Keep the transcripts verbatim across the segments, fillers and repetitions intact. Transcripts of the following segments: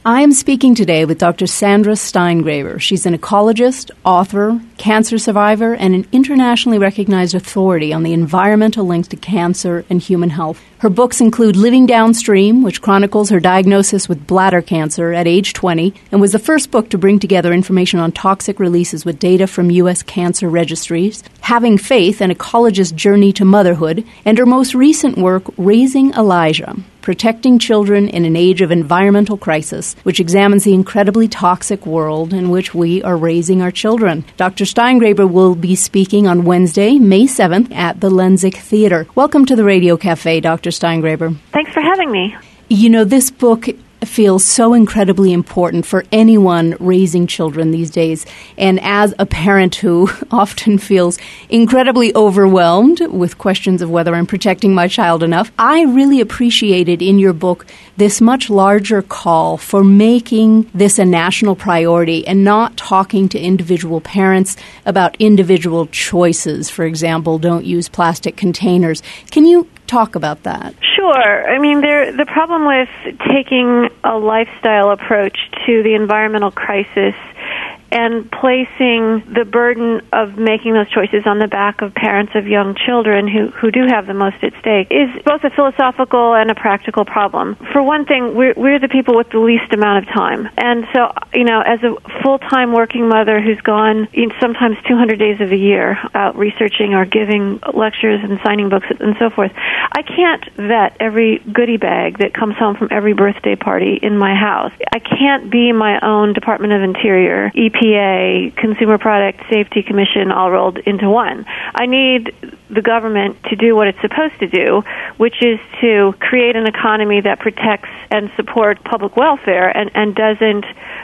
I am speaking today with Doctor Sandra Steingraber. She's an ecologist, author, cancer survivor, and an internationally recognized authority on the environmental links to cancer and human health. Her books include Living Downstream, which chronicles her diagnosis with bladder cancer at age twenty, and was the first book to bring together information on toxic releases with data from U S cancer registries, Having Faith, an ecologist's journey to motherhood, and her most recent work, Raising Elijah, Protecting Children in an Age of Environmental Crisis, which examines the incredibly toxic world in which we are raising our children. Doctor Steingraber will be speaking on Wednesday, May seventh, at the Lensick Theater. Welcome to the Radio Cafe, Doctor Steingraber. Thanks for having me. You know, this book feels so incredibly important for anyone raising children these days. And as a parent who often feels incredibly overwhelmed with questions of whether I'm protecting my child enough, I really appreciated in your book this much larger call for making this a national priority and not talking to individual parents about individual choices. For example, don't use plastic containers. Can you talk about that? Sure. I mean, there, the problem with taking a lifestyle approach to the environmental crisis and placing the burden of making those choices on the back of parents of young children who, who do have the most at stake is both a philosophical and a practical problem. For one thing, we're, we're the people with the least amount of time. And so, you know, as a full-time working mother who's gone you know, sometimes two hundred days of the year out researching or giving lectures and signing books and so forth, I can't vet every goodie bag that comes home from every birthday party in my house. I can't be my own Department of Interior, E P A, Consumer Product Safety Commission, all rolled into one. I need the government to do what it's supposed to do, which is to create an economy that protects and supports public welfare and, and doesn't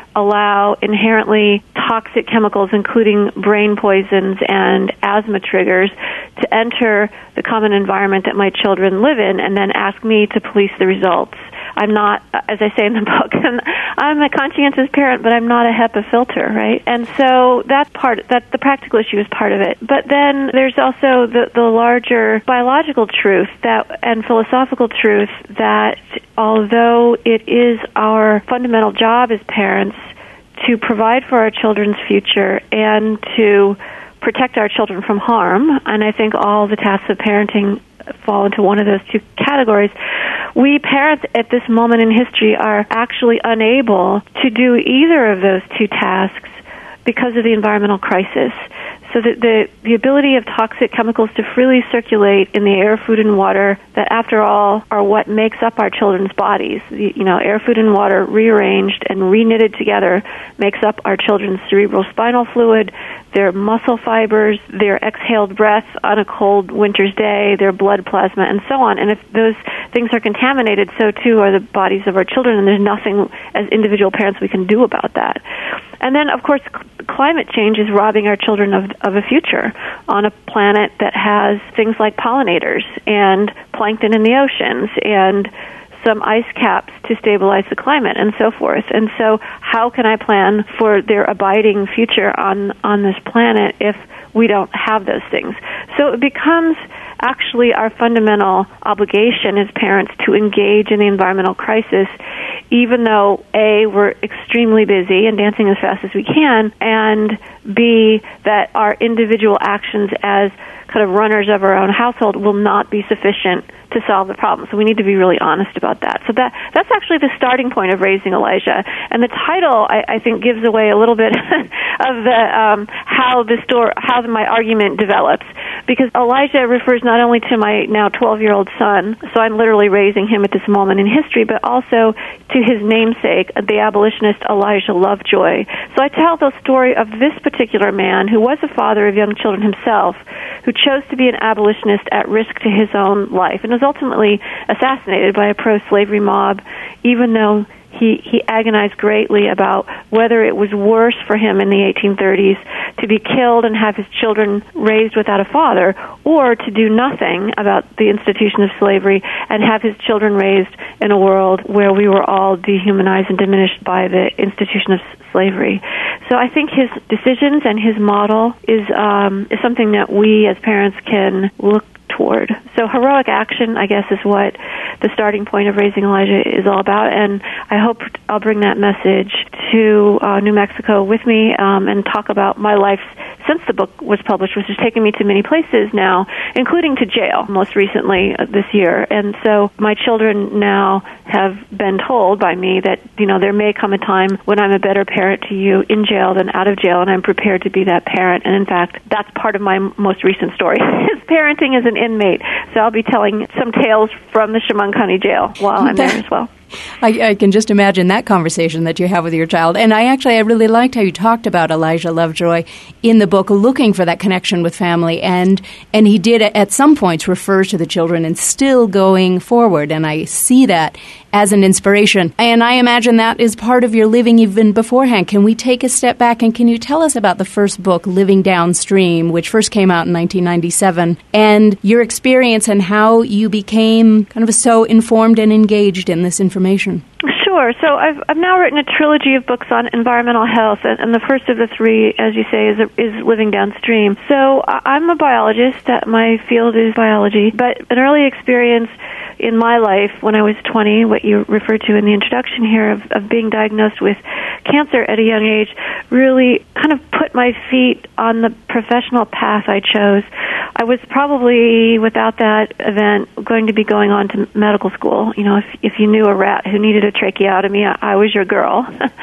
allow inherently toxic chemicals, including brain poisons and asthma triggers, to enter the common environment that my children live in and then ask me to police the results. I'm not, as I say in the book, I'm a conscientious parent, but I'm not a HEPA filter, right? And so that part, that the practical issue is part of it. But then there's also the, the larger biological truth that and philosophical truth that although it is our fundamental job as parents to provide for our children's future and to protect our children from harm, and I think all the tasks of parenting fall into one of those two categories, we parents at this moment in history are actually unable to do either of those two tasks because of the environmental crisis. So that the, the ability of toxic chemicals to freely circulate in the air, food, and water that, after all, are what makes up our children's bodies. The, you know, air, food, and water rearranged and reknitted together makes up our children's cerebral spinal fluid, their muscle fibers, their exhaled breath on a cold winter's day, their blood plasma, and so on. And if those things are contaminated, so too are the bodies of our children, and there's nothing as individual parents we can do about that. And then, of course, c- climate change is robbing our children of, of a future on a planet that has things like pollinators and plankton in the oceans and some ice caps to stabilize the climate and so forth. And so how can I plan for their abiding future on, on this planet if we don't have those things? So it becomes actually our fundamental obligation as parents to engage in the environmental crisis, even though, A, we're extremely busy and dancing as fast as we can, and B, that our individual actions as kind of runners of our own household will not be sufficient to solve the problem. So we need to be really honest about that. So that that's actually the starting point of Raising Elijah. And the title, I, I think, gives away a little bit of the um, how the story, how my argument develops. Because Elijah refers not only to my now twelve-year-old son, so I'm literally raising him at this moment in history, but also to his namesake, the abolitionist Elijah Lovejoy. So I tell the story of this particular man who was a father of young children himself, who chose to be an abolitionist at risk to his own life, and was ultimately assassinated by a pro-slavery mob, even though he, he agonized greatly about whether it was worse for him in the eighteen thirties to be killed and have his children raised without a father, or to do nothing about the institution of slavery and have his children raised in a world where we were all dehumanized and diminished by the institution of slavery. So I think his decisions and his model is um, is something that we as parents can look toward. So heroic action, I guess, is what the starting point of Raising Elijah is all about, and I hope I'll bring that message to uh, New Mexico with me um, and talk about my life since the book was published, which has taken me to many places now, including to jail most recently uh, this year. And so my children now have been told by me that, you know, there may come a time when I'm a better parent to you in jail than out of jail, and I'm prepared to be that parent. And in fact, that's part of my most recent story, is parenting as an inmate. So I'll be telling some tales from the Chemung County Jail while I'm there as well. I, I can just imagine that conversation that you have with your child. And I actually, I really liked how you talked about Elijah Lovejoy in the book, looking for that connection with family. And and he did, at some points, refer to the children and still going forward. And I see that as an inspiration. And I imagine that is part of your living even beforehand. Can we take a step back and can you tell us about the first book, Living Downstream, which first came out in nineteen ninety-seven, and your experience and how you became kind of so informed and engaged in this information? Sure. So I've I've now written a trilogy of books on environmental health, and, and the first of the three, as you say, is is Living Downstream. So I'm a biologist. My field is biology, but an early experience in my life when I was twenty, what you referred to in the introduction here, of, of being diagnosed with cancer at a young age, really kind of put my feet on the professional path I chose. I was probably, without that event, going to be going on to medical school. You know, if if you knew a rat who needed a tracheotomy, I, I was your girl.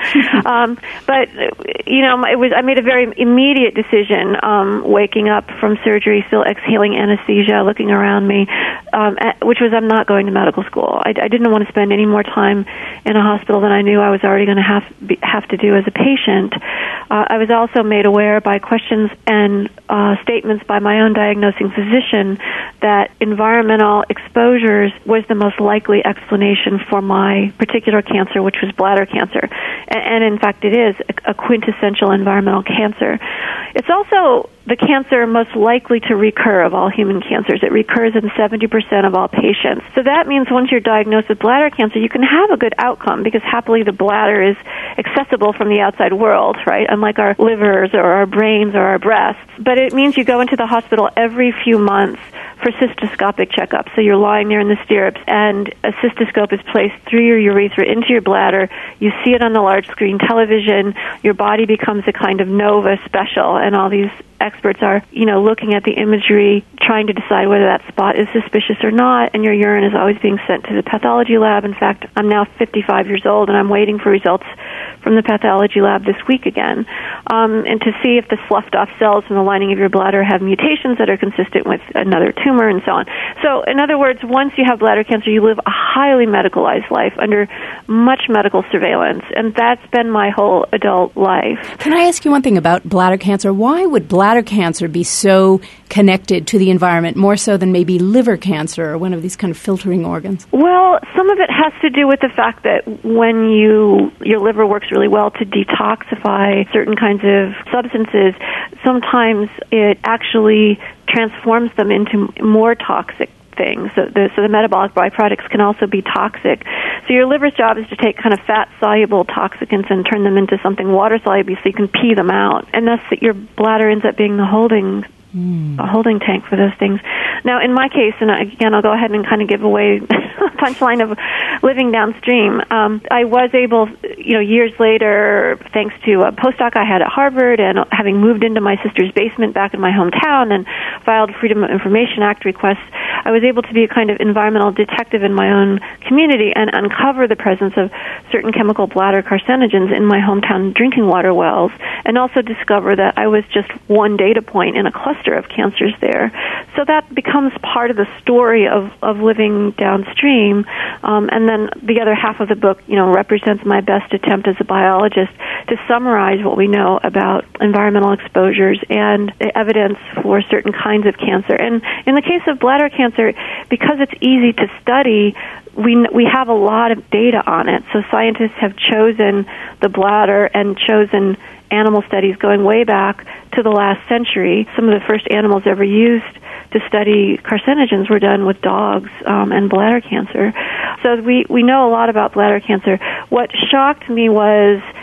um, but, you know, it was I made a very immediate decision, um, waking up from surgery, still exhaling anesthesia, looking around me, um, at, which was I'm not going to medical school. I, I didn't want to spend any more time in a hospital than I knew I was already going to have be, have to do as a patient. Uh, I was also made aware by questions and uh, statements by my own diagnosing physician that environmental exposures was the most likely explanation for my particular cancer, which was bladder cancer. And, and in fact, it is a, a quintessential environmental cancer. It's also the cancer most likely to recur of all human cancers. It recurs in seventy percent of all patients. So that means once you're diagnosed with bladder cancer, you can have a good outcome because happily the bladder is accessible from the outside world, right? Unlike our livers or our brains or our breasts. But it means you go into the hospital every few months for cystoscopic checkups. So you're lying there in the stirrups and a cystoscope is placed through your urethra into your bladder. You see it on the large screen television. Your body becomes a kind of Nova special, and all these experts are, you know, looking at the imagery, trying to decide whether that spot is suspicious or not, and your urine is always being sent to the pathology lab. In fact, I'm now fifty-five years old, and I'm waiting for results from the pathology lab this week again, um, and to see if the sloughed-off cells from the lining of your bladder have mutations that are consistent with another tumor and so on. So, in other words, once you have bladder cancer, you live a highly medicalized life under much medical surveillance, and that's been my whole adult life. Can I ask you one thing about bladder cancer? Why would bladder cancer be so connected to the environment, more so than maybe liver cancer or one of these kind of filtering organs? Well, some of it has to do with the fact that when you your liver works really well to detoxify certain kinds of substances, sometimes it actually transforms them into more toxic things. So the, so the metabolic byproducts can also be toxic. So your liver's job is to take kind of fat-soluble toxicants and turn them into something water-soluble so you can pee them out. And thus your bladder ends up being the holding Mm. a holding tank for those things. Now, in my case, and again, I'll go ahead and kind of give away a punchline of Living Downstream. Um, I was able, you know, years later, thanks to a postdoc I had at Harvard and having moved into my sister's basement back in my hometown and filed Freedom of Information Act requests, I was able to be a kind of environmental detective in my own community and uncover the presence of certain chemical bladder carcinogens in my hometown drinking water wells, and also discover that I was just one data point in a cluster of cancers there. So that becomes part of the story of, of Living Downstream. Um, and then the other half of the book, you know, represents my best attempt as a biologist to summarize what we know about environmental exposures and the evidence for certain kinds of cancer. And in the case of bladder cancer, because it's easy to study, we we have a lot of data on it. So scientists have chosen the bladder and chosen animal studies going way back to the last century. Some of the first animals ever used to study carcinogens were done with dogs um, and bladder cancer. So we, we know a lot about bladder cancer. What shocked me was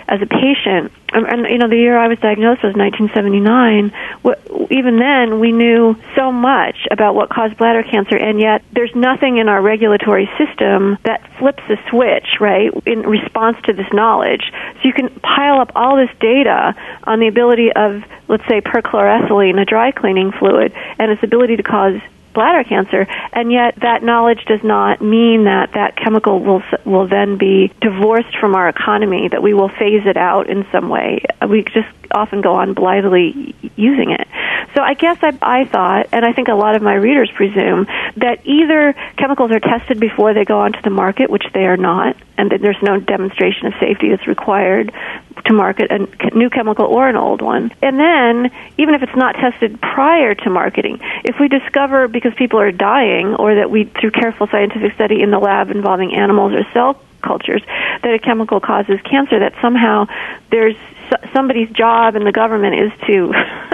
as a patient. And, and you know, the year I was diagnosed was nineteen seventy-nine. What, even then, we knew so much about what caused bladder cancer, and yet there's nothing in our regulatory system that flips a switch, right, in response to this knowledge. So you can pile up all this data on the ability of, let's say, perchloroethylene, a dry cleaning fluid, and its ability to cause bladder cancer, and yet that knowledge does not mean that that chemical will will then be divorced from our economy, that we will phase it out in some way. We just often go on blithely using it. So I guess I, I thought, and I think a lot of my readers presume, that either chemicals are tested before they go onto the market, which they are not, and that there's no demonstration of safety that's required to market a new chemical or an old one. And then, even if it's not tested prior to marketing, if we discover, because people are dying, or that we, through careful scientific study in the lab involving animals or cell cultures, that a chemical causes cancer, that somehow there's somebody's job in the government is to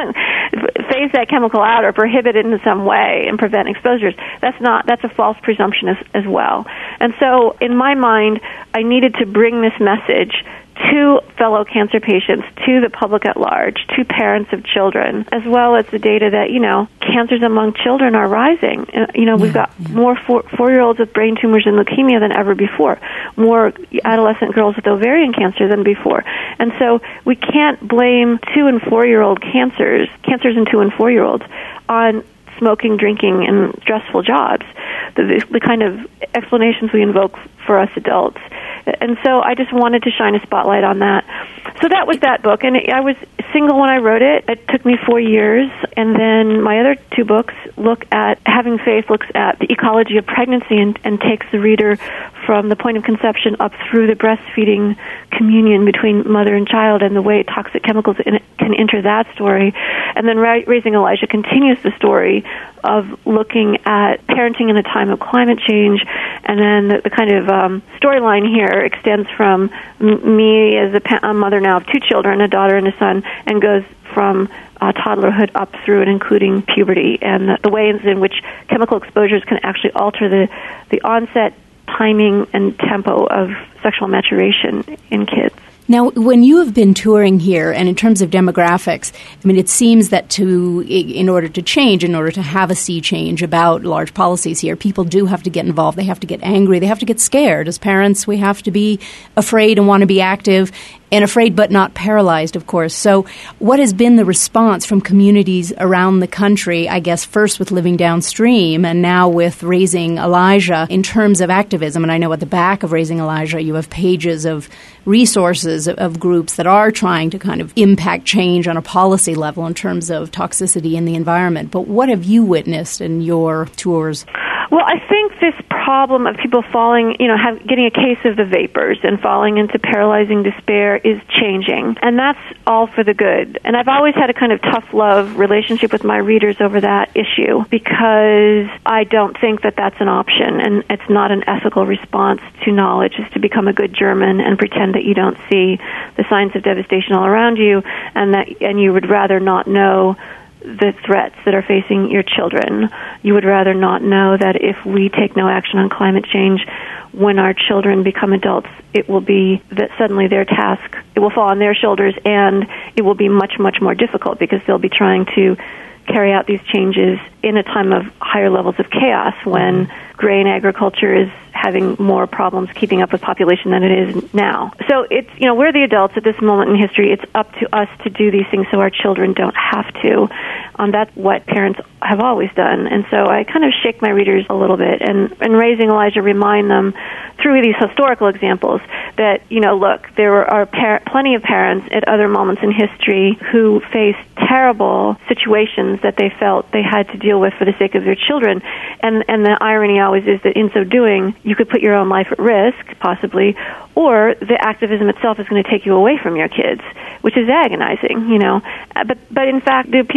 phase that chemical out or prohibit it in some way and prevent exposures. That's not, that's a false presumption as, as well. And so, in my mind, I needed to bring this message to fellow cancer patients, to the public at large, to parents of children, as well as the data that, you know, cancers among children are rising. Uh, you know, we've got yeah. more four, four-year-olds with brain tumors and leukemia than ever before, more adolescent girls with ovarian cancer than before. And so we can't blame two- and four-year-old cancers, cancers in two- and four-year-olds, on smoking, drinking, and stressful jobs, the, the kind of explanations we invoke for us adults. And so I just wanted to shine a spotlight on that. So that was that book, and I was single when I wrote it. It took me four years, and then my other two books look at, Having Faith looks at the ecology of pregnancy and, and takes the reader from the point of conception up through the breastfeeding communion between mother and child and the way toxic chemicals in it can enter that story. And then Ra- Raising Elijah continues the story of looking at parenting in a time of climate change, and then the, the kind of um, storyline here extends from m- me as a, pa- a mother now of two children, a daughter and a son, and goes from uh, toddlerhood up through and including puberty, and the, the ways in which chemical exposures can actually alter the, the onset, timing, and tempo of sexual maturation in kids. Now, when you have been touring here, and in terms of demographics, I mean, it seems that to, in order to change, in order to have a sea change about large policies here, people do have to get involved. They have to get angry. They have to get scared. As parents, we have to be afraid and want to be active, and afraid but not paralyzed, of course. So what has been the response from communities around the country, I guess first with Living Downstream and now with Raising Elijah, in terms of activism? And I know at the back of Raising Elijah you have pages of resources of, of groups that are trying to kind of impact change on a policy level in terms of toxicity in the environment. But what have you witnessed in your tours? Well, I think this problem of people falling, you know, have, getting a case of the vapors and falling into paralyzing despair is changing, and that's all for the good. And I've always had a kind of tough love relationship with my readers over that issue, because I don't think that that's an option, and it's not an ethical response to knowledge, is to become a good German and pretend that you don't see the signs of devastation all around you, and that and you would rather not know the threats that are facing your children. You would rather not know that if we take no action on climate change, when our children become adults, it will be that suddenly their task, it will fall on their shoulders, and it will be much, much more difficult because they'll be trying to carry out these changes in a time of higher levels of chaos, when grain agriculture is having more problems keeping up with population than it is now. So it's, you know, we're the adults at this moment in history. It's up to us to do these things so our children don't have to. Um, that's what parents have always done. And so I kind of shake my readers a little bit, and, and Raising Elijah remind them through these historical examples that, you know, look, there are par- plenty of parents at other moments in history who faced terrible situations that they felt they had to deal with for the sake of their children. And, and the irony always is that in so doing, you could put your own life at risk, possibly, or the activism itself is going to take you away from your kids, which is agonizing, you know. But, but in fact, the people who fought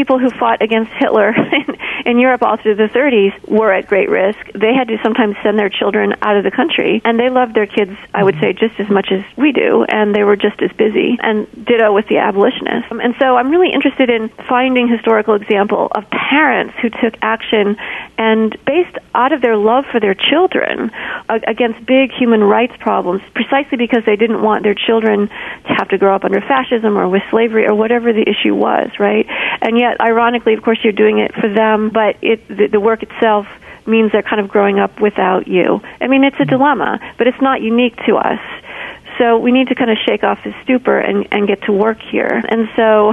fought against Hitler in, in Europe all through the thirties were at great risk. They had to sometimes send their children out of the country, and they loved their kids, I would say, just as much as we do, and they were just as busy, and ditto with the abolitionists. And so I'm really interested in finding historical example of parents who took action and based out of their love for their children uh, against big human rights problems, precisely because they didn't want their children to have to grow up under fascism or with slavery or whatever the issue was, right? And yet, ironically, of course, you're doing it for them, but it, the, the work itself means they're kind of growing up without you. I mean, it's a dilemma, but it's not unique to us. So we need to kind of shake off this stupor and, and get to work here. And so,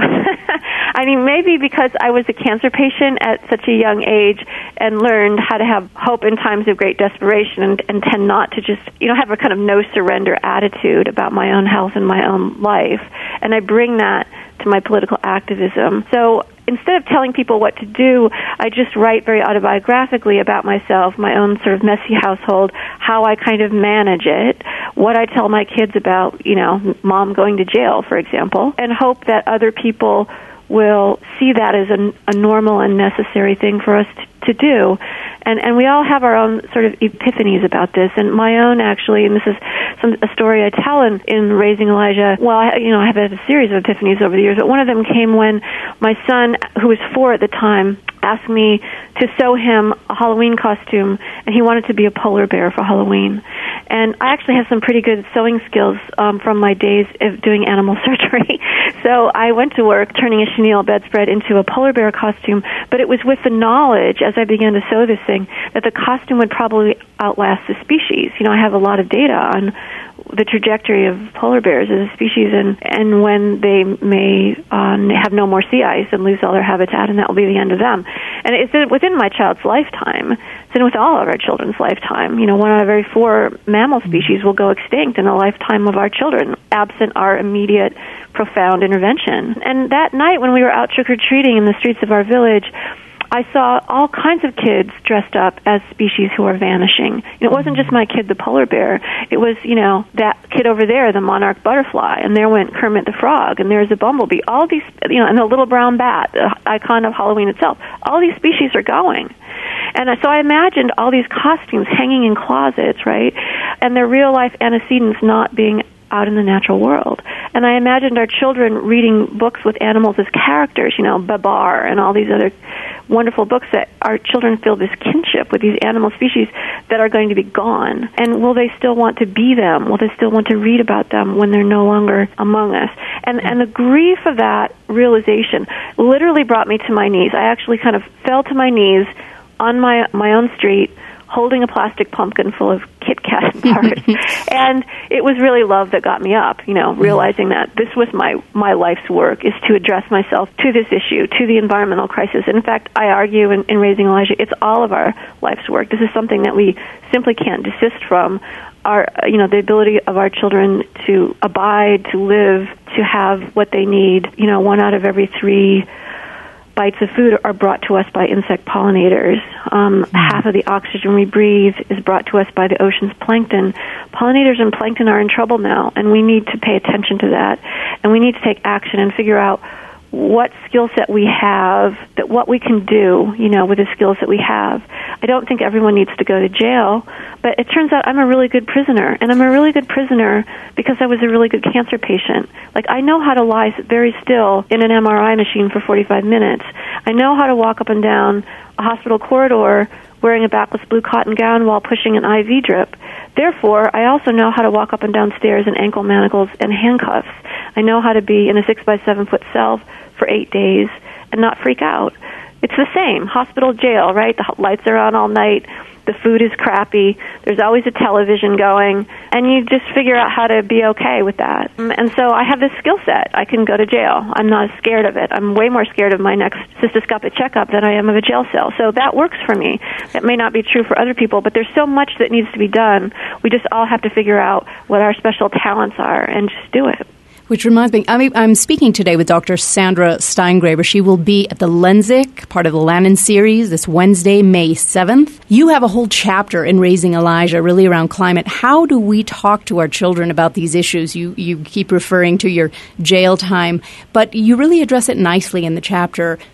I mean, maybe because I was a cancer patient at such a young age and learned how to have hope in times of great desperation and, and tend not to just, you know, have a kind of no-surrender attitude about my own health and my own life. And I bring that to my political activism. So instead of telling people what to do, I just write very autobiographically about myself, my own sort of messy household, how I kind of manage it, what I tell my kids about, you know, mom going to jail, for example, and hope that other people will see that as a, a normal and necessary thing for us to, to do. And and we all have our own sort of epiphanies about this. And my own, actually, and this is some, a story I tell in, in Raising Elijah. Well, I, you know, I have had a series of epiphanies over the years, but one of them came when my son, who was four at the time, asked me to sew him a Halloween costume, and he wanted to be a polar bear for Halloween. And I actually have some pretty good sewing skills um, from my days of doing animal surgery. So I went to work turning a chenille bedspread into a polar bear costume, but it was with the knowledge, as I began to sew this thing, that the costume would probably outlast the species. You know, I have a lot of data on the trajectory of polar bears as a species and, and when they may um, have no more sea ice and lose all their habitat, and that will be the end of them. And it's within my child's lifetime. It's in with all of our children's lifetime. You know, one out of every four mammal species will go extinct in the lifetime of our children, absent our immediate, profound intervention. And that night when we were out trick-or-treating in the streets of our village, I saw all kinds of kids dressed up as species who are vanishing. It wasn't just my kid, the polar bear. It was, you know, that kid over there, the monarch butterfly, and there went Kermit the Frog, and there's a bumblebee. All these, you know, and the little brown bat, the icon of Halloween itself. All these species are going. And so I imagined all these costumes hanging in closets, right, and their real-life antecedents not being out in the natural world. And I imagined our children reading books with animals as characters, you know, Babar and all these other wonderful books that our children feel this kinship with these animal species that are going to be gone. And will they still want to be them? Will they still want to read about them when they're no longer among us? And and the grief of that realization literally brought me to my knees. I actually kind of fell to my knees on my my own street, holding a plastic pumpkin full of Kit Kat bars. And it was really love that got me up, you know, realizing that this was my, my life's work, is to address myself to this issue, to the environmental crisis. In fact, I argue in, in Raising Elijah, it's all of our life's work. This is something that we simply can't desist from. Our, you know, the ability of our children to abide, to live, to have what they need. You know, one out of every three bites of food are brought to us by insect pollinators. Um, mm-hmm. Half of the oxygen we breathe is brought to us by the ocean's plankton. Pollinators and plankton are in trouble now, and we need to pay attention to that. And we need to take action and figure out what skill set we have, that what we can do, you know, with the skills that we have. I don't think everyone needs to go to jail, but it turns out I'm a really good prisoner, and I'm a really good prisoner because I was a really good cancer patient. Like, I know how to lie very still in an M R I machine for forty-five minutes. I know how to walk up and down a hospital corridor wearing a backless blue cotton gown while pushing an I V drip. Therefore, I also know how to walk up and down stairs in ankle manacles and handcuffs. I know how to be in a six by seven foot cell for eight days and not freak out. It's the same. Hospital, jail, right? The lights are on all night. The food is crappy. There's always a television going. And you just figure out how to be okay with that. And so I have this skill set. I can go to jail. I'm not scared of it. I'm way more scared of my next cystoscopic checkup than I am of a jail cell. So that works for me. It may not be true for other people, but there's so much that needs to be done. We just all have to figure out what our special talents are and just do it. Which reminds me, I mean, I'm speaking today with Doctor Sandra Steingraber. She will be at the Lensic, part of the Lannan series, this Wednesday, May seventh. You have a whole chapter in Raising Elijah, really around climate. How do we talk to our children about these issues? You you keep referring to your jail time, but you really address it nicely in the chapter.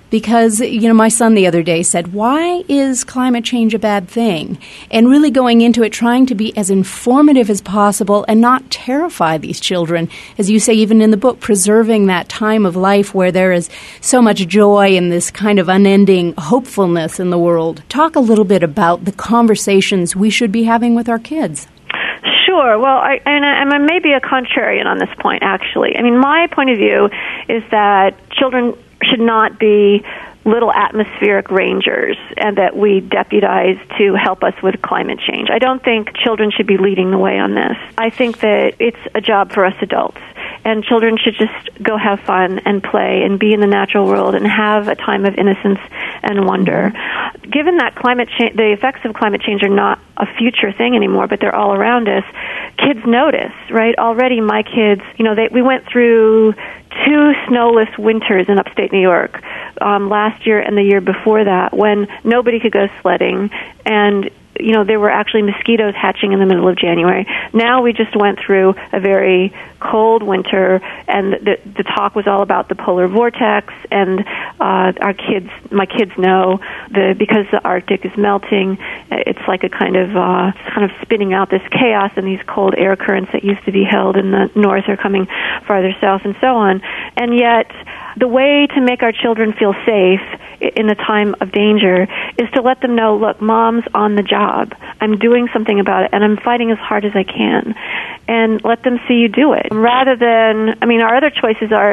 because, you know, my son the other day said, why is climate change a bad thing? And really going into it, trying to be as informative as possible and not terrify these children. As you say, even in the book, preserving that time of life where there is so much joy and this kind of unending hopefulness in the world. Talk a little bit about the conversations we should be having with our kids. Sure. Well, I, and I, I may be a contrarian on this point, actually. I mean, my point of view is that children should not be little atmospheric rangers and that we deputize to help us with climate change. I don't think children should be leading the way on this. I think that it's a job for us adults. And children should just go have fun and play and be in the natural world and have a time of innocence and wonder. Given that climate change, the effects of climate change are not a future thing anymore, but they're all around us, kids notice, right? Already my kids, you know, they, we went through two snowless winters in upstate New York um, last year and the year before that when nobody could go sledding and you know, there were actually mosquitoes hatching in the middle of January. Now we just went through a very cold winter, and the, the talk was all about the polar vortex, and uh, our kids, my kids know, the because the Arctic is melting, it's like a kind of, uh, kind of spinning out this chaos, and these cold air currents that used to be held in the north are coming farther south, and so on. And yet, the way to make our children feel safe in a time of danger is to let them know, look, Mom's on the job. I'm doing something about it, and I'm fighting as hard as I can. And let them see you do it. Rather than, I mean, our other choices are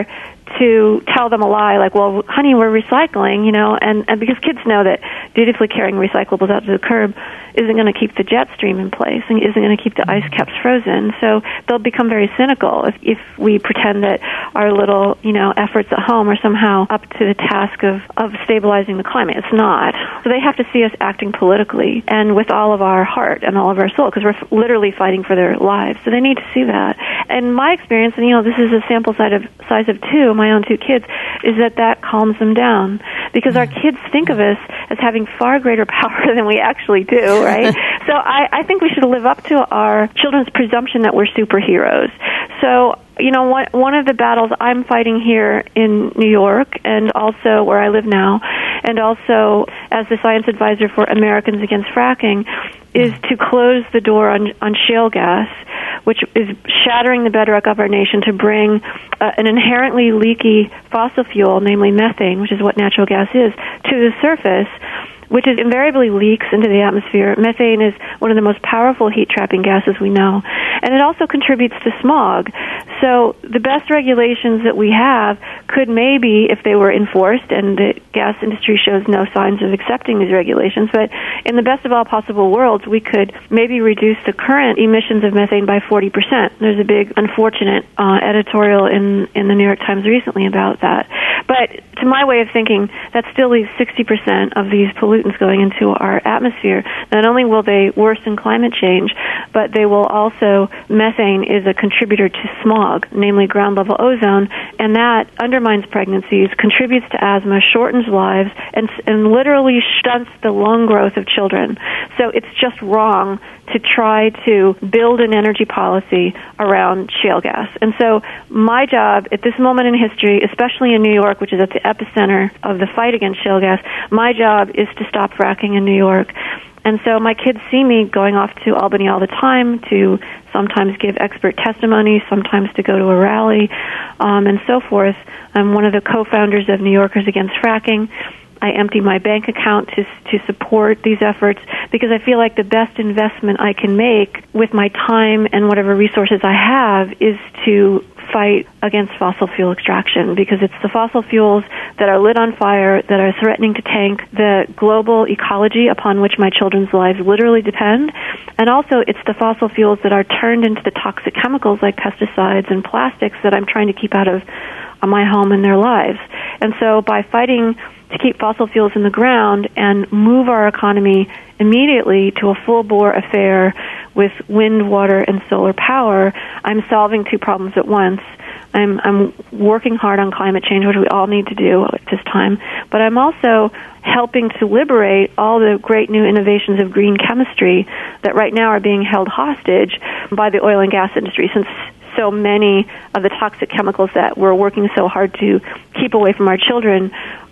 to tell them a lie, like, well, honey, we're recycling, you know, and, and because kids know that dutifully carrying recyclables out to the curb isn't going to keep the jet stream in place and isn't going to keep the ice caps frozen. So they'll become very cynical if, if we pretend that our little, you know, efforts at home are somehow up to the task of, of stabilizing the climate. It's not. So they have to see us acting politically and with all of our heart and all of our soul, because we're f- literally fighting for their lives. So they need to see that. And my experience, and, you know, this is a sample size of, size of two, my own two kids, is that that calms them down. Because our kids think of us as having far greater power than we actually do, right? So I, I think we should live up to our children's presumption that we're superheroes. So, you know, one, one of the battles I'm fighting here in New York, and also where I live now, and also as the science advisor for Americans Against Fracking, is to close the door on, on shale gas, which is shattering the bedrock of our nation to bring uh, an inherently leaky fossil fuel, namely methane, which is what natural gas is, to the surface, which is invariably leaks into the atmosphere. Methane is one of the most powerful heat-trapping gases we know. And it also contributes to smog. So the best regulations that we have could maybe, if they were enforced, and the gas industry shows no signs of accepting these regulations, but in the best of all possible worlds, we could maybe reduce the current emissions of methane by forty percent. There's a big, unfortunate uh, editorial in, in the New York Times recently about that. But to my way of thinking, that still leaves sixty percent of these pollutants going into our atmosphere. Not only will they worsen climate change, but they will also, methane is a contributor to smog, namely ground-level ozone, and that undermines pregnancies, contributes to asthma, shortens lives, and, and literally stunts the lung growth of children. So it's just wrong to try to build an energy policy around shale gas. And so my job at this moment in history, especially in New York, which is at the epicenter of the fight against shale gas, my job is to stop fracking in New York. And so my kids see me going off to Albany all the time to sometimes give expert testimony, sometimes to go to a rally, um, and so forth. I'm one of the co-founders of New Yorkers Against Fracking. I empty my bank account to to support these efforts because I feel like the best investment I can make with my time and whatever resources I have is to fight against fossil fuel extraction, because it's the fossil fuels that are lit on fire, that are threatening to tank the global ecology upon which my children's lives literally depend. And also it's the fossil fuels that are turned into the toxic chemicals like pesticides and plastics that I'm trying to keep out of my home and their lives. And so by fighting to keep fossil fuels in the ground and move our economy immediately to a full-bore affair with wind, water, and solar power, I'm solving two problems at once. I'm, I'm working hard on climate change, which we all need to do at this time, but I'm also helping to liberate all the great new innovations of green chemistry that right now are being held hostage by the oil and gas industry, since so many of the toxic chemicals that we're working so hard to keep away from our children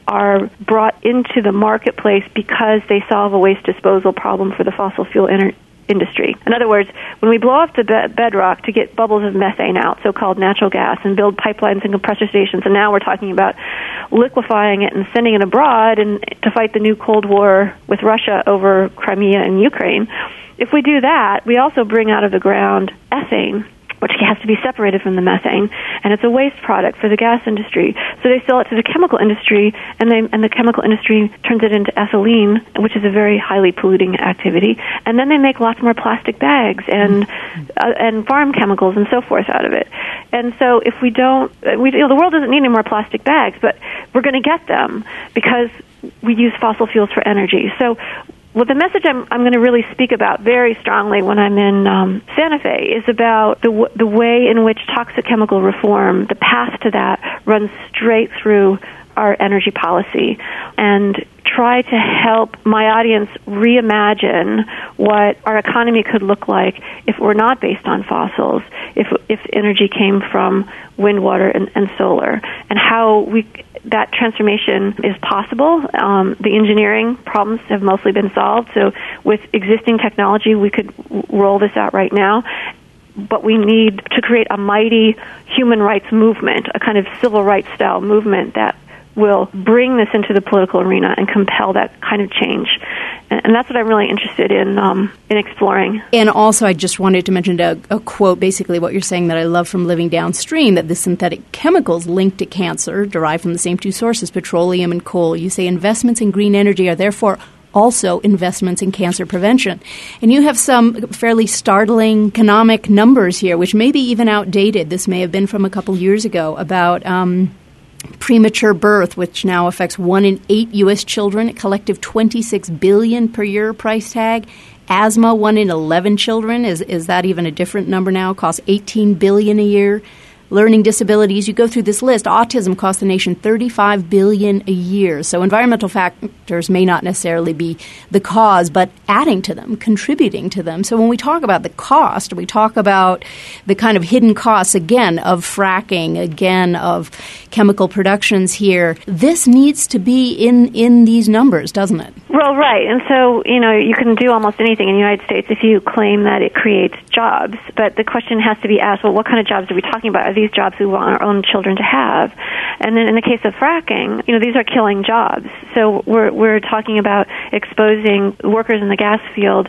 are brought into the marketplace because they solve a waste disposal problem for the fossil fuel energy industry. In other words, when we blow off the be- bedrock to get bubbles of methane out, so-called natural gas, and build pipelines and compressor stations, and now we're talking about liquefying it and sending it abroad and to fight the new Cold War with Russia over Crimea and Ukraine. If we do that, we also bring out of the ground ethane, which has to be separated from the methane, and it's a waste product for the gas industry. So they sell it to the chemical industry, and they and the chemical industry turns it into ethylene, which is a very highly polluting activity. And then they make lots more plastic bags and uh, and farm chemicals and so forth out of it. And so if we don't, we, you know, the world doesn't need any more plastic bags, but we're going to get them because we use fossil fuels for energy. So well, the message I'm, I'm going to really speak about very strongly when I'm in um, Santa Fe is about the, w- the way in which toxic chemical reform, the path to that, runs straight through our energy policy, and try to help my audience reimagine what our economy could look like if we're not based on fossils, if if energy came from wind, water, and, and solar, and how we that transformation is possible. Um, the engineering problems have mostly been solved, so with existing technology, we could roll this out right now. But we need to create a mighty human rights movement, a kind of civil rights style movement that will bring this into the political arena and compel that kind of change. And that's what I'm really interested in um, in exploring. And also, I just wanted to mention a, a quote, basically what you're saying that I love from Living Downstream, that the synthetic chemicals linked to cancer derive from the same two sources, petroleum and coal. You say investments in green energy are therefore also investments in cancer prevention. And you have some fairly startling economic numbers here, which may be even outdated. This may have been from a couple years ago, about Um, premature birth, which now affects one in eight U S children, a collective twenty-six billion dollars per year price tag. Asthma, one in eleven children. Is is that even a different number now? Costs eighteen billion dollars a year. Learning disabilities, you go through this list. Autism costs the nation thirty-five billion dollars a year. So environmental factors may not necessarily be the cause, but adding to them, contributing to them. So when we talk about the cost, we talk about the kind of hidden costs, again, of fracking, again, of chemical productions here. This needs to be in, in these numbers, doesn't it? Well, right. And so, you know, you can do almost anything in the United States if you claim that it creates jobs. But the question has to be asked, well, what kind of jobs are we talking about? Are these jobs we want our own children to have? And then in the case of fracking, you know, these are killing jobs. So we're we're talking about exposing workers in the gas field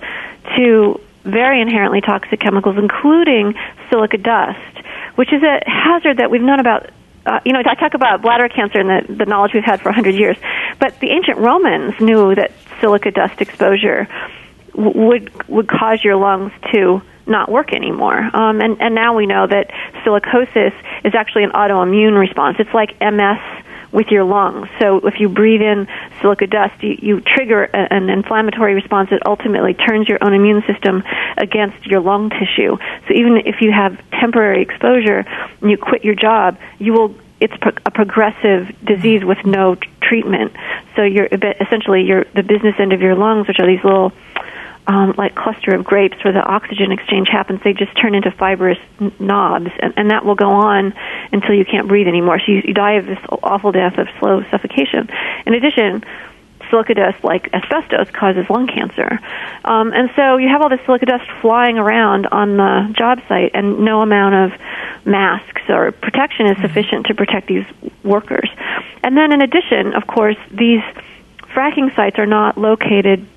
to very inherently toxic chemicals, including silica dust, which is a hazard that we've known about. Uh, you know, I talk about bladder cancer and the, the knowledge we've had for one hundred years, but the ancient Romans knew that silica dust exposure w- would would cause your lungs to not work anymore. Um, and, and now we know that silicosis is actually an autoimmune response. It's like M S with your lungs. So if you breathe in silica dust, you, you trigger a, an inflammatory response that ultimately turns your own immune system against your lung tissue. So even if you have temporary exposure and you quit your job, you will it's pro- a progressive disease with no t- treatment. So you're essentially you're, the business end of your lungs, which are these little Um, like cluster of grapes where the oxygen exchange happens, they just turn into fibrous n- knobs, and, and that will go on until you can't breathe anymore. So you, you die of this awful death of slow suffocation. In addition, silica dust, like asbestos, causes lung cancer. Um, and so you have all this silica dust flying around on the job site, and no amount of masks or protection is sufficient to protect these workers. And then in addition, of course, these fracking sites are not located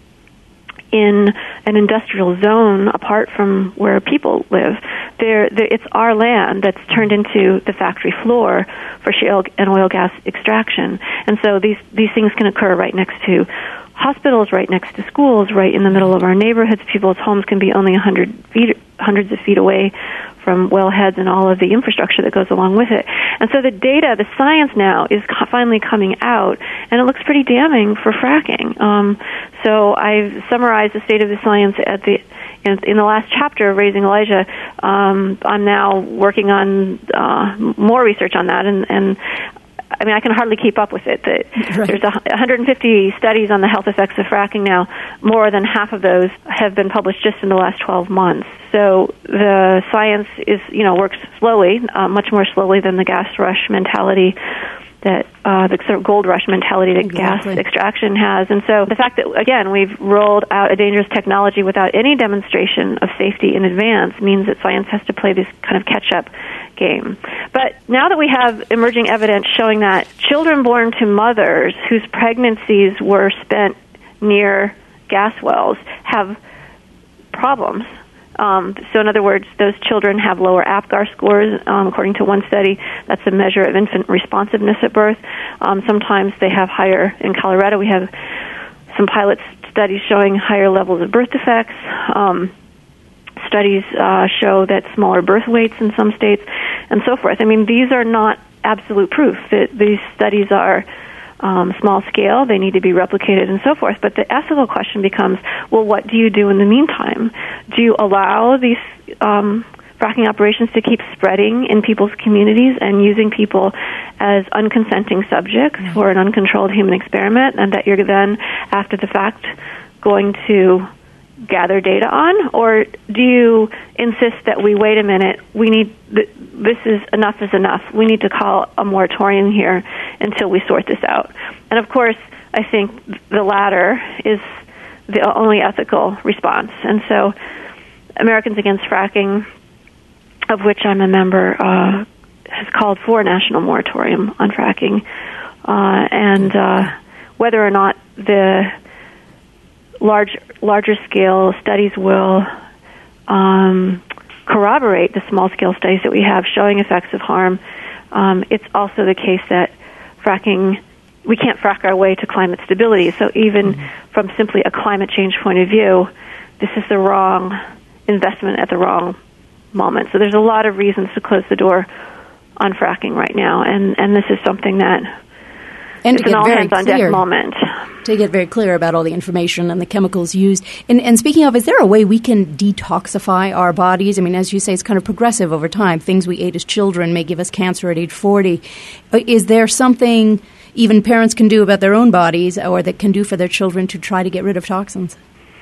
in an industrial zone apart from where people live. They're, they're, it's our land that's turned into the factory floor for shale and oil gas extraction. And so these, these things can occur right next to hospitals, right next to schools, right in the middle of our neighborhoods. People's homes can be only one hundred feet, hundreds of feet away from wellheads and all of the infrastructure that goes along with it. And so the data, the science now is co- finally coming out, and it looks pretty damning for fracking. Um, so I've summarized the state of the science at the in, in the last chapter of Raising Elijah. Um, I'm now working on uh, more research on that, and, and I mean, I can hardly keep up with it. That right. There's one hundred fifty studies on the health effects of fracking now. More than half of those have been published just in the last twelve months. So the science is, you know, works slowly, uh, much more slowly than the gas rush mentality that uh, the sort of gold rush mentality that Exactly. gas extraction has. And so the fact that, again, we've rolled out a dangerous technology without any demonstration of safety in advance means that science has to play this kind of catch-up game. But now that we have emerging evidence showing that children born to mothers whose pregnancies were spent near gas wells have problems. Um, so in other words, those children have lower APGAR scores. Um, according to one study, that's a measure of infant responsiveness at birth. Um, sometimes they have higher, in Colorado we have some pilot studies showing higher levels of birth defects. Um, studies uh, show that smaller birth weights in some states, and so forth. I mean, these are not absolute proof. That these studies are Um, small scale, they need to be replicated and so forth. But the ethical question becomes, well, what do you do in the meantime? Do you allow these um, fracking operations to keep spreading in people's communities and using people as unconsenting subjects mm-hmm. for an uncontrolled human experiment, and that you're then, after the fact, going to gather data on? Or do you insist that we wait a minute, we need, th- this is, enough is enough, we need to call a moratorium here until we sort this out? And of course, I think the latter is the only ethical response. And so Americans Against Fracking, of which I'm a member, uh, has called for a national moratorium on fracking. Uh, and uh, whether or not the large, larger scale studies will um, corroborate the small scale studies that we have showing effects of harm, um, it's also the case that fracking, we can't frack our way to climate stability. So even mm-hmm. from simply a climate change point of view, this is the wrong investment at the wrong moment. So there's a lot of reasons to close the door on fracking right now, and, and this is something that and it's an all-hands-on-deck moment. To get very clear about all the information and the chemicals used. And, and speaking of, is there a way we can detoxify our bodies? I mean, as you say, it's kind of progressive over time. Things we ate as children may give us cancer at age forty. Is there something even parents can do about their own bodies or that can do for their children to try to get rid of toxins?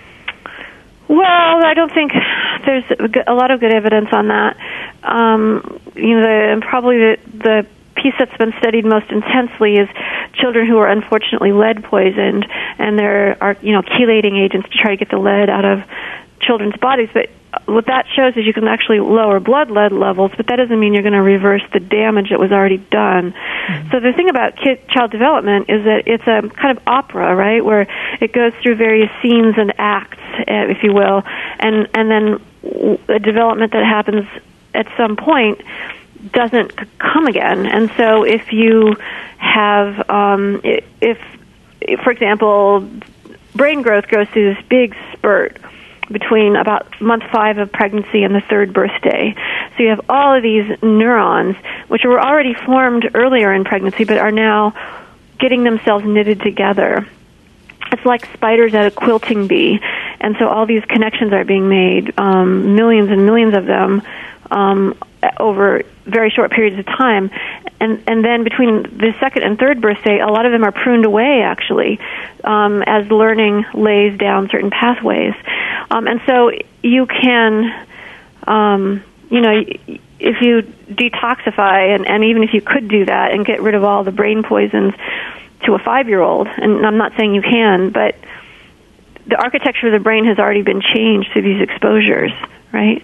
Well, I don't think there's a lot of good evidence on that. Um, you know, the, and probably the, the piece that's been studied most intensely is children who are unfortunately lead poisoned, and there are, you know, chelating agents to try to get the lead out of children's bodies. But what that shows is you can actually lower blood lead levels, but that doesn't mean you're going to reverse the damage that was already done. Mm-hmm. So the thing about kid, child development is that it's a kind of opera, right, where it goes through various scenes and acts, if you will, and and then a development that happens at some point doesn't come again. And so if you have, um, if, if, for example, brain growth goes through this big spurt between about month five of pregnancy and the third birthday. So you have all of these neurons, which were already formed earlier in pregnancy, but are now getting themselves knitted together. It's like spiders at a quilting bee. And so all these connections are being made, um, millions and millions of them, um, over very short periods of time. And and then between the second and third birthday, a lot of them are pruned away, actually, um, as learning lays down certain pathways. Um, and so you can, um, you know, if you detoxify, and, and even if you could do that and get rid of all the brain poisons to a five-year-old, and I'm not saying you can, but the architecture of the brain has already been changed through these exposures, right?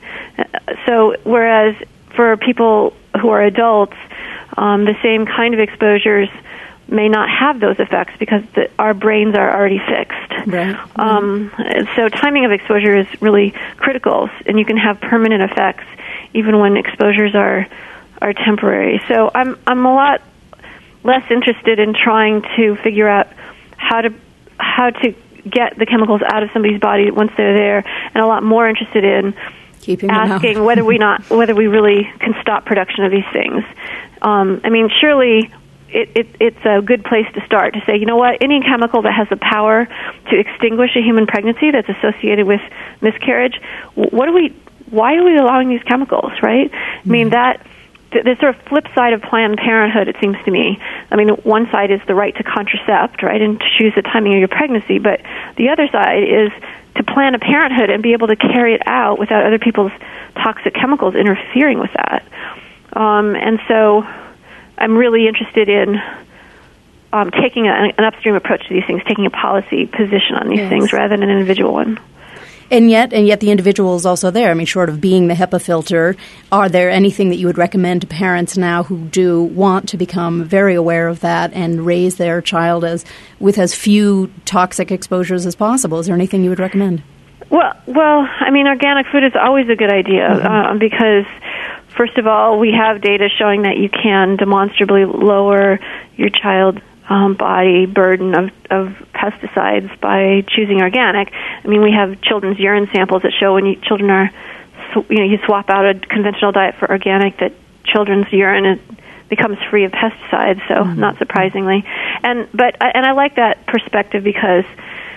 So whereas for people who are adults, um, the same kind of exposures may not have those effects because the, our brains are already fixed. Right. Um, so timing of exposure is really critical, and you can have permanent effects even when exposures are are temporary. So I'm I'm a lot less interested in trying to figure out how to how to get the chemicals out of somebody's body once they're there, and a lot more interested in Keeping asking whether we not whether we really can stop production of these things. Um, I mean, surely it, it, it's a good place to start to say, you know what, any chemical that has the power to extinguish a human pregnancy that's associated with miscarriage, what are we? Why are we allowing these chemicals? Right? Mm-hmm. I mean that. The sort of flip side of Planned Parenthood, it seems to me. I mean, one side is the right to contracept, right, and to choose the timing of your pregnancy, but the other side is to plan a parenthood and be able to carry it out without other people's toxic chemicals interfering with that. Um, and so I'm really interested in um, taking a, an upstream approach to these things, taking a policy position on these yes. things rather than an individual one. And yet, and yet the individual is also there. I mean, short of being the HEPA filter, are there anything that you would recommend to parents now who do want to become very aware of that and raise their child as with as few toxic exposures as possible? Is there anything you would recommend? Well, well, I mean, organic food is always a good idea mm-hmm. uh, because, first of all, we have data showing that you can demonstrably lower your child's Um, body burden of, of pesticides by choosing organic. I mean, we have children's urine samples that show when you, children are, you know, you swap out a conventional diet for organic, that children's urine is, becomes free of pesticides. So, mm-hmm. not surprisingly, and but and I like that perspective because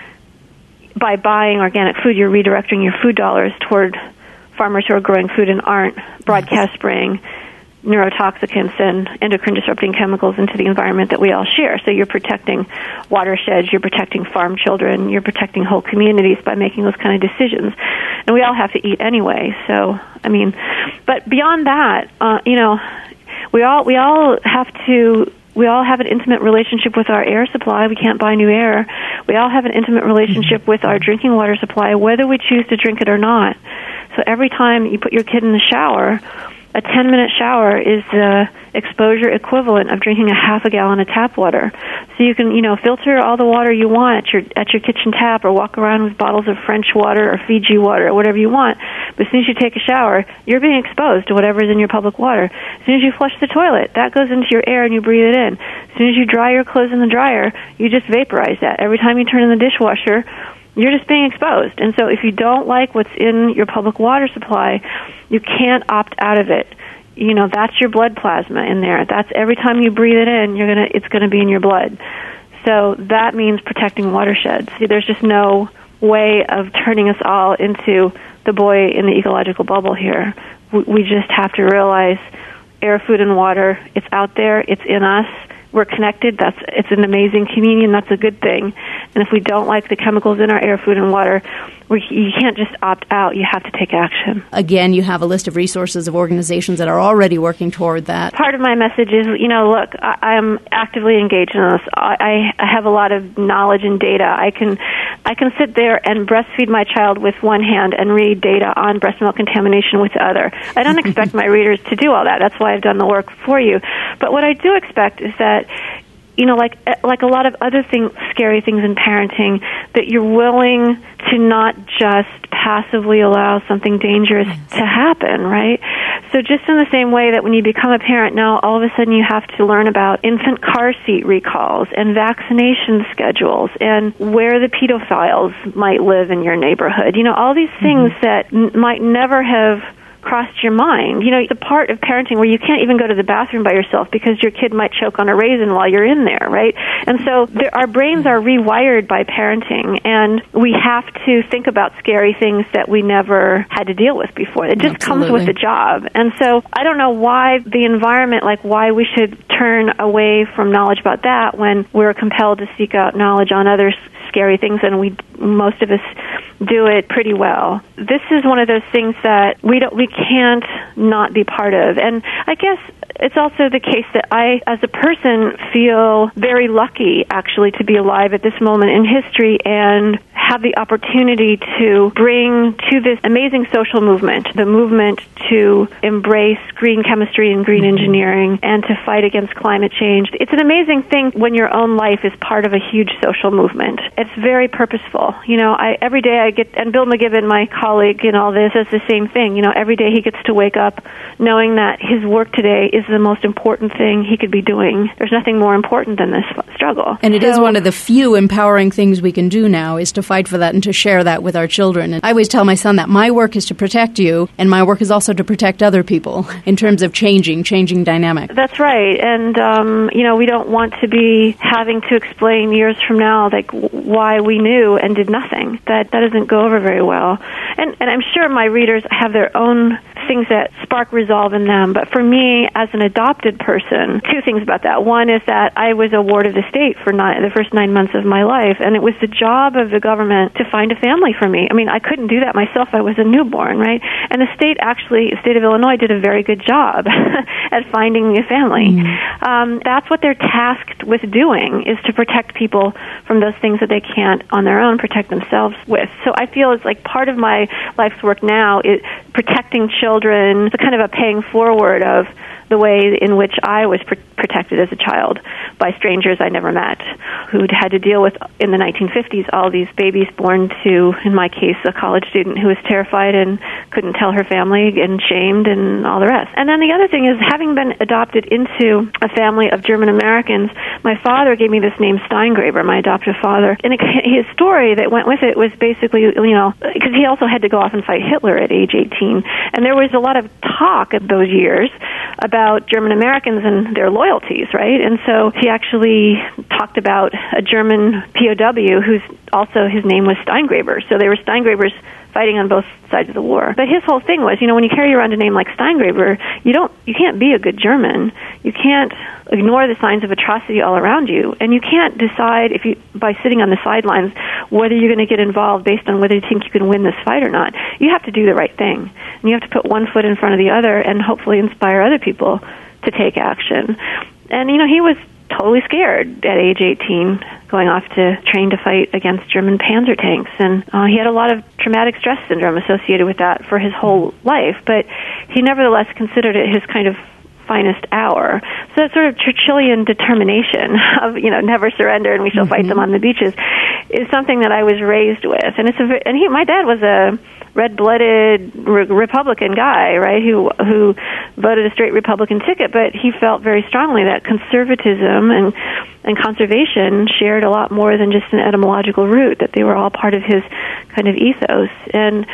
by buying organic food, you're redirecting your food dollars toward farmers who are growing food and aren't broadcast spraying neurotoxicants and endocrine disrupting chemicals into the environment that we all share. So you're protecting watersheds, you're protecting farm children, you're protecting whole communities by making those kind of decisions. And we all have to eat anyway. So, I mean, but beyond that, uh, you know, we all we all have to we all have an intimate relationship with our air supply. We can't buy new air. We all have an intimate relationship with our drinking water supply, whether we choose to drink it or not. So every time you put your kid in the shower, a ten-minute shower is the exposure equivalent of drinking a half a gallon of tap water. So you can, you know, filter all the water you want at your at your kitchen tap, or walk around with bottles of French water or Fiji water or whatever you want. But as soon as you take a shower, you're being exposed to whatever is in your public water. As soon as you flush the toilet, that goes into your air and you breathe it in. As soon as you dry your clothes in the dryer, you just vaporize that. Every time you turn in the dishwasher, you're just being exposed. And so if you don't like what's in your public water supply, you can't opt out of it. You know, that's your blood plasma in there. That's every time you breathe it in, you're gonna it's gonna be in your blood. So that means protecting watersheds. See, there's just no way of turning us all into the boy in the ecological bubble here. We, we just have to realize air, food, and water, it's out there, it's in us. We're connected. That's it's an amazing communion. That's a good thing. And if we don't like the chemicals in our air, food, and water, we, you can't just opt out. You have to take action. Again, you have a list of resources of organizations that are already working toward that. Part of my message is, you know, look, I, I'm actively engaged in this. I, I have a lot of knowledge and data. I can, I can sit there and breastfeed my child with one hand and read data on breast milk contamination with the other. I don't expect my readers to do all that. That's why I've done the work for you. But what I do expect is that, you know, like like a lot of other things, scary things in parenting, that you're willing to not just passively allow something dangerous to happen, right? So just in the same way that when you become a parent now, all of a sudden you have to learn about infant car seat recalls and vaccination schedules and where the pedophiles might live in your neighborhood. You know, all these things mm-hmm. that n- might never have crossed your mind. You know, the part of parenting where you can't even go to the bathroom by yourself because your kid might choke on a raisin while you're in there, right? And so there, our brains are rewired by parenting, and we have to think about scary things that we never had to deal with before. It just Absolutely. Comes with the job. And so I don't know why the environment, like why we should turn away from knowledge about that when we're compelled to seek out knowledge on other scary things, and we most of us do it pretty well. This is one of those things that we don't we can't not be part of. And I guess it's also the case that I, as a person, feel very lucky, actually, to be alive at this moment in history and have the opportunity to bring to this amazing social movement, the movement to embrace green chemistry and green engineering and to fight against climate change. It's an amazing thing when your own life is part of a huge social movement. It's very purposeful. You know, I, every day I get, and Bill McGibbon, my colleague in all this, is the same thing. You know, every day he gets to wake up knowing that his work today is the most important thing he could be doing. There's nothing more important than this struggle. And it so, is one of the few empowering things we can do now is to fight for that and to share that with our children. And I always tell my son that my work is to protect you, and my work is also to protect other people in terms of changing, changing dynamic. That's right. And, um, you know, we don't want to be having to explain years from now, like, why we knew and did nothing. That that doesn't go over very well. And, and I'm sure my readers have their own things that spark resolve in them. But for me, as an adopted person, two things about that. One is that I was a ward of the state for nine, the first nine months of my life, and it was the job of the government to find a family for me. I mean, I couldn't do that myself. I was a newborn, right? And the state actually, the state of Illinois did a very good job at finding me a family. Mm-hmm. Um, that's what they're tasked with doing, is to protect people from those things that they can't on their own protect themselves with. So I feel it's like part of my life's work now is protecting children. It's a kind of a paying forward of the way in which I was pr- protected as a child by strangers I never met, who'd had to deal with, in the nineteen fifties, all these babies born to, in my case, a college student who was terrified and couldn't tell her family and shamed and all the rest. And then the other thing is, having been adopted into a family of German Americans, my father gave me this name Steingraber, my adoptive father. And it, his story that went with it was basically, you know, because he also had to go off and fight Hitler at age eighteen. And there was a lot of talk of those years about about German Americans and their loyalties, right? And so he actually talked about a German P O W who's also, his name was Steingraber. So they were Steingrabers fighting on both sides of the war. But his whole thing was, you know, when you carry around a name like Steingraber, you don't, you can't be a good German. You can't ignore the signs of atrocity all around you, and you can't decide if you, by sitting on the sidelines, whether you're going to get involved based on whether you think you can win this fight or not. You have to do the right thing, and you have to put one foot in front of the other, and hopefully inspire other people to take action. And you know, he was totally scared at age eighteen, going off to train to fight against German Panzer tanks. And uh, he had a lot of traumatic stress syndrome associated with that for his whole life, but he nevertheless considered it his kind of finest hour. So that sort of Churchillian determination of, you know, never surrender and we shall mm-hmm. fight them on the beaches is something that I was raised with. And it's a, and he, my dad was a red-blooded re- Republican guy, right, who who voted a straight Republican ticket, but he felt very strongly that conservatism and and conservation shared a lot more than just an etymological root, that they were all part of his kind of ethos. And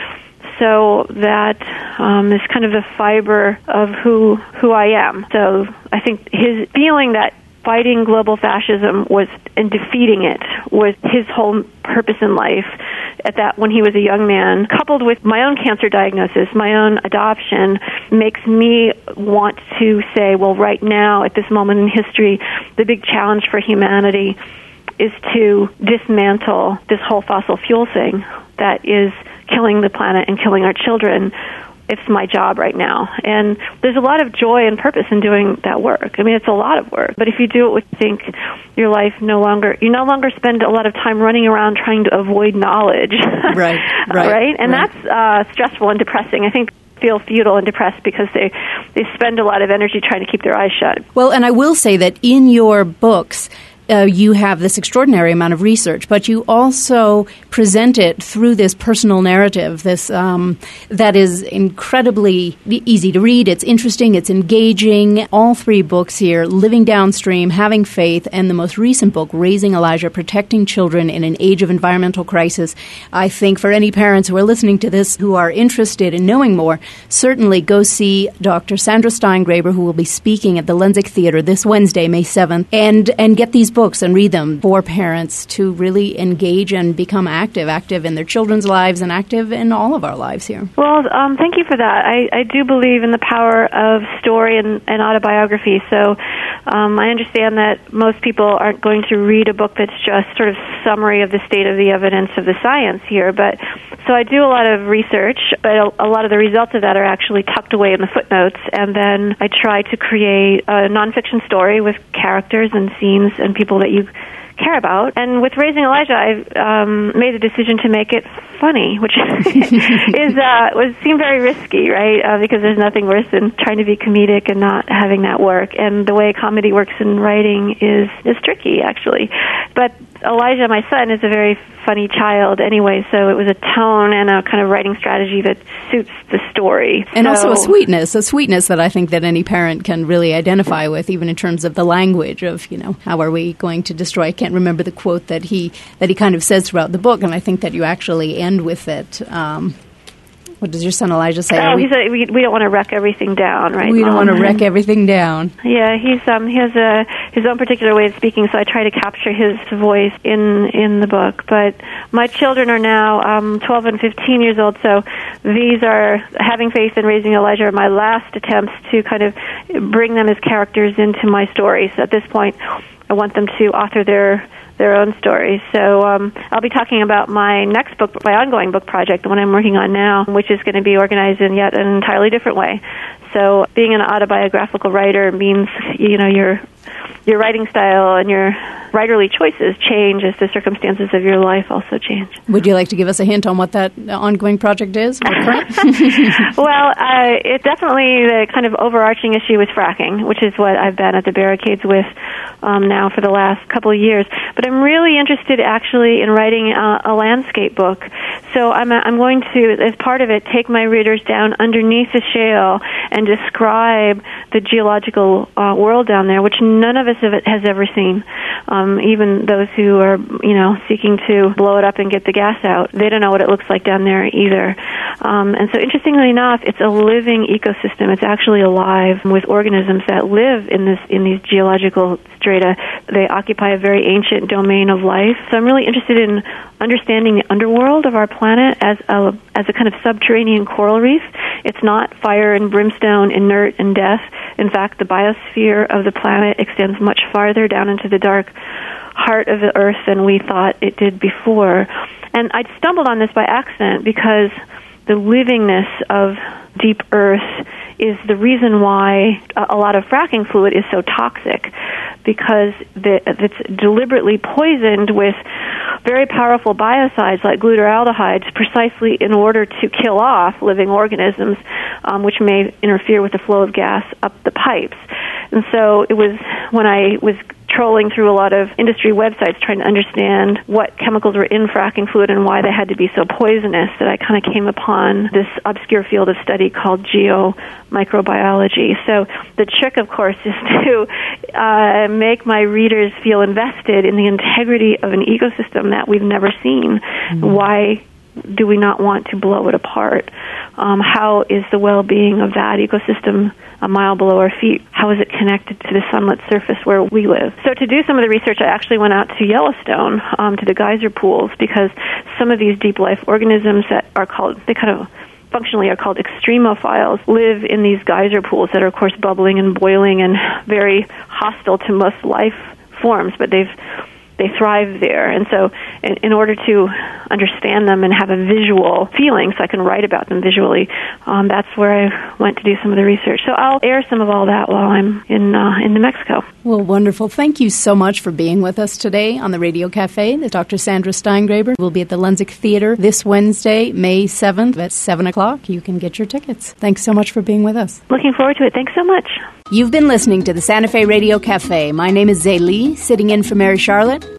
so that um, is kind of the fiber of who who I am. So I think his feeling that fighting global fascism was, and defeating it, was his whole purpose in life at that when he was a young man, coupled with my own cancer diagnosis, my own adoption, makes me want to say, well, right now, at this moment in history, the big challenge for humanity is to dismantle this whole fossil fuel thing that is killing the planet and killing our children. It's my job right now. And there's a lot of joy and purpose in doing that work. I mean, it's a lot of work. But if you do it with, think, your life no longer, you no longer spend a lot of time running around trying to avoid knowledge. Right, right. right? And right. that's uh, stressful and depressing. I think feel futile and depressed because they, they spend a lot of energy trying to keep their eyes shut. Well, and I will say that in your books, Uh, you have this extraordinary amount of research, but you also present it through this personal narrative, this um, that is incredibly easy to read. It's interesting. It's engaging. All three books here, Living Downstream, Having Faith, and the most recent book, Raising Elijah, Protecting Children in an Age of Environmental Crisis. I think for any parents who are listening to this who are interested in knowing more, certainly go see Doctor Sandra Steingraber, who will be speaking at the Lensick Theater this Wednesday, May seventh, and, and get these books and read them for parents to really engage and become active, active in their children's lives and active in all of our lives here. Well, um, thank you for that. I, I do believe in the power of story and, and autobiography. So um, I understand that most people aren't going to read a book that's just sort of summary of the state of the evidence of the science here. But so I do a lot of research, but a, a lot of the results of that are actually tucked away in the footnotes. And then I try to create a nonfiction story with characters and scenes and people that you care about. And with Raising Elijah, I've um, made a decision to make it funny, which is uh, was seemed very risky, right? Uh, because there's nothing worse than trying to be comedic and not having that work. And the way comedy works in writing is is tricky, actually. But Elijah, my son, is a very funny child anyway, so it was a tone and a kind of writing strategy that suits the story. And so, also a sweetness, a sweetness that I think that any parent can really identify with, even in terms of the language of, you know, how are we going to destroy? I can't remember the quote that he that he kind of says throughout the book, and I think that you actually end with it. Um, What does your son Elijah say? Oh, we, he said we, we don't want to wreck everything down, right? We don't Mom? want to wreck everything down. Yeah, he's um he has a his own particular way of speaking, so I try to capture his voice in in the book. But my children are now um twelve and fifteen years old, so these are Having Faith and Raising Elijah are my last attempts to kind of bring them as characters into my stories. At this point, I want them to author their their own stories. So um, I'll be talking about my next book, my ongoing book project, the one I'm working on now, which is going to be organized in yet an entirely different way. So being an autobiographical writer means, you know, your your writing style and your writerly choices change as the circumstances of your life also change. Would you like to give us a hint on what that ongoing project is? Well, uh, it's definitely the kind of overarching issue with fracking, which is what I've been at the barricades with um, now for the last couple of years. But I'm really interested actually in writing a, a landscape book. So I'm, I'm going to, as part of it, take my readers down underneath the shale and describe the geological uh, world down there, which none of us have, has ever seen. Um, even those who are, you know, seeking to blow it up and get the gas out, they don't know what it looks like down there either. Um, and so, interestingly enough, it's a living ecosystem. It's actually alive with organisms that live in this in these geological strata. They occupy a very ancient domain of life. So I'm really interested in understanding the underworld of our planet as a as a kind of subterranean coral reef. It's not fire and brimstone, inert and death. In fact, the biosphere of the planet extends much farther down into the dark heart of the earth than we thought it did before. And I stumbled on this by accident because the livingness of deep earth is the reason why a lot of fracking fluid is so toxic, because it's deliberately poisoned with very powerful biocides like glutaraldehydes precisely in order to kill off living organisms, um, which may interfere with the flow of gas up the pipes. And so it was when I was trolling through a lot of industry websites trying to understand what chemicals were in fracking fluid and why they had to be so poisonous that I kind of came upon this obscure field of study called geomicrobiology. So the trick, of course, is to uh, make my readers feel invested in the integrity of an ecosystem that we've never seen. Mm-hmm. Why do we not want to blow it apart? Um, how is the well-being of that ecosystem a mile below our feet? How is it connected to the sunlit surface where we live? So to do some of the research, I actually went out to Yellowstone, um, to the geyser pools, because some of these deep life organisms that are called, they kind of functionally are called extremophiles, live in these geyser pools that are, of course, bubbling and boiling and very hostile to most life forms, but they've they thrive there. And so in, in order to understand them and have a visual feeling so I can write about them visually, um, that's where I went to do some of the research. So I'll air some of all that while I'm in uh, in New Mexico. Well, wonderful. Thank you so much for being with us today on the Radio Cafe. The Doctor Sandra Steingraber will be at the Lensick Theater this Wednesday, May seventh at seven o'clock. You can get your tickets. Thanks so much for being with us. Looking forward to it. Thanks so much. You've been listening to the Santa Fe Radio Cafe. My name is Zay Lee, sitting in for Mary Charlotte.